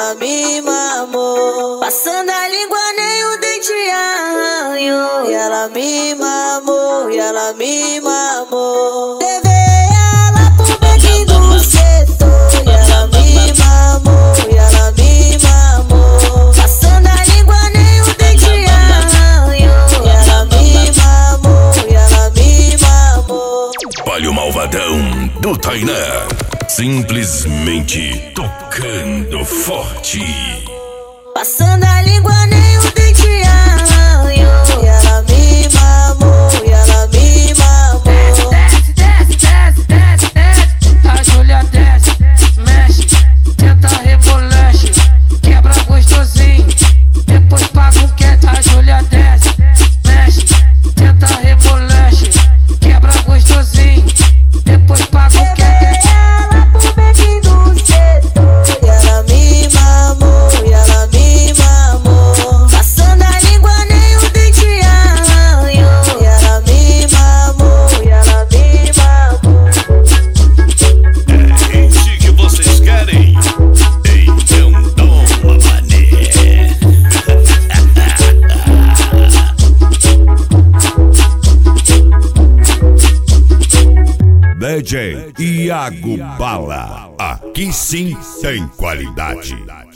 ela me mamou. Passando a língua nem o dente arranhou. E ela me mamou, e ela me mamou. Levei ela pro bequinho do setor. E ela me mamou, e ela me mamou. Passando a língua nem o dente arranhou. E ela me mamou, e ela me mamou. Olha o malvadão do Tainá, simplesmente tocando forte. Passando a língua nem o dente arranhou. E ela me mamou, e ela me mamou. Desce, desce, desce, desce, desce. A Júlia desce, mexe, tenta reboleche, quebra gostosinho, depois paga o quieto. A Júlia desce, mexe, tenta reboleche, quebra gostosinho, depois paga o quieto. Ela pro bequinho do setor. E ela me mamou, e ela me mamou. Passando a língua nem o dente arranhou. E ela me mamou, e ela me mamou. É isso que vocês querem? Então toma, mané. DJ Iago Bala, aqui sim tem qualidade.